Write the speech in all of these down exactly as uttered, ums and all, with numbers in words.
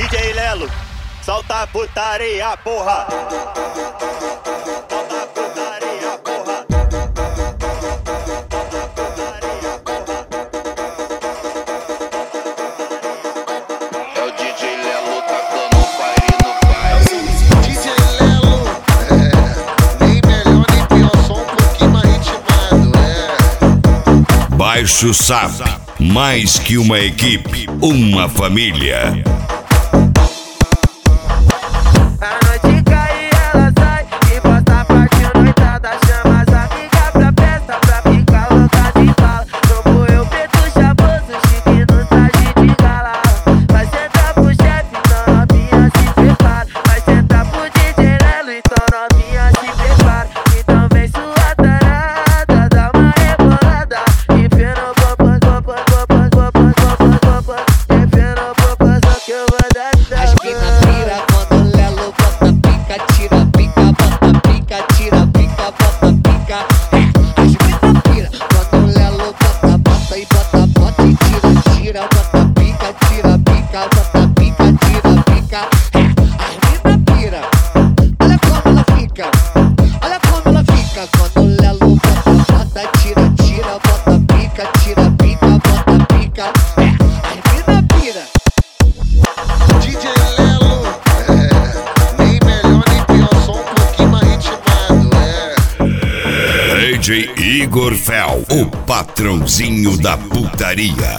D J Lelo, solta a putaria, porra. Solta a putaria, porra. É o D J Lelo tacando fire no baile. D J Lelo, é, nem melhor nem pior, só um pouquinho mais ritmado, é. Baixo Sap, mais que uma equipe, uma família. A noite cai e ela sai e posta a parte noitada. Chama as amigas pra festa pra ficar louca de bala. Como eu, preto chavoso, chique no traje de gala. Vai sentar pro chefe, então novinha se prepara. Vai sentar pro D J Lelo, então novinha se prepara. Então vem sua tarada, dá uma rebolada. Enfia no popô, popô, popô, popô, popô, popô. Enfia no popô, só que eu vou dar tapa. As mina pira quando o Lelo bota pica, tira pica, bota pica, tira pica, bota pica. É, as mina pira quando o Lelo bota, bota e bota, bota e tira, tira, bota pica, tira pica, bota pica, tira pica. É, as mina pira, olha como ela fica, olha como ela fica quando o Lelo bota, bota, tira, tira, bota pica, tira pica, bota pica. É, as mina pira. D J Lelo, é, nem melhor nem pior, só um pouquinho mais ritmado, é. D J Igor Fel, o patrãozinho da putaria.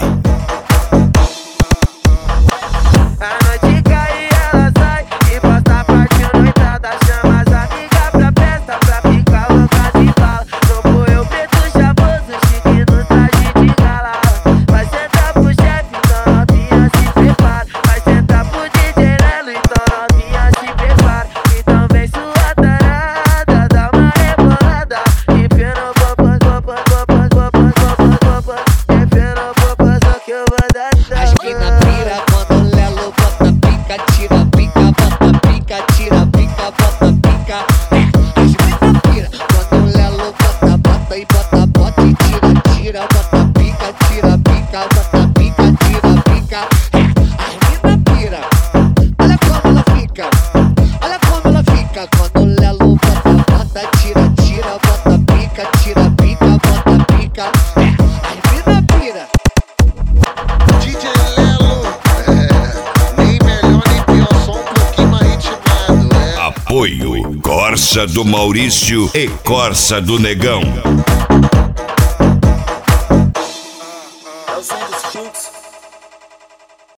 A noite cai e ela sai e posta a parte noitada. Chama as amigas pra festa pra ficar louca de bala. Como eu, preto chavoso, chique no traje de gala. Vai sentar pro chefe, então novinha se prepara. Vai sentar pro D J Lelo, então novinha se prepara. Então vem sua tarada, dá uma rebolada. Enfia no popô, popô, popô, popô, popô, popô. Enfia no popô, só que eu vou dar As mina pira quando o Lelo bota pica, tira pica, bota pica, tira pica, bota pica. É, as mina pira quando o Lelo bota, bota e bota, bota e tira, tira, bota pica, tira pica, bota pica, tira pica. É, as mina pira, olha como ela fica, olha como ela fica quando o Lelo bota, bota, tira, tira, bota pica, tira pica, bota pica. É, as mina pira. D J Lelo, é, nem melhor nem pior, só um pouquinho mais ritmado, é. Apoio Corsa do Maurício e Corsa do Negão.